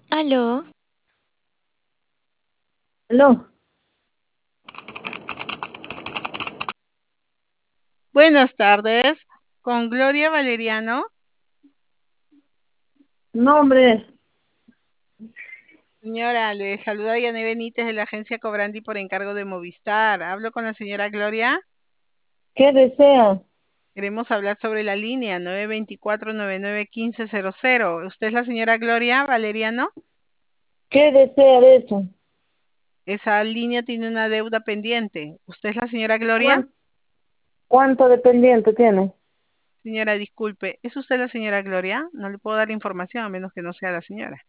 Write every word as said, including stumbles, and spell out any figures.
Aló, No, Buenas tardes, con Gloria Valeriano. no, hombre, Señora, le saluda Yané Benítez de la agencia Cobrandi por encargo de Movistar. Hablo con la señora Gloria. ¿qué desea? Queremos hablar sobre la línea nueve veinticuatro, noventa y nueve, quince cero cero. ¿Usted es la señora Gloria Valeriano? ¿Qué desea de eso? Esa línea tiene una deuda pendiente. ¿Usted es la señora Gloria? ¿Cuán- ¿Cuánto dependiente tiene? Señora, disculpe, ¿es usted la señora Gloria? No le puedo dar información a menos que no sea la señora.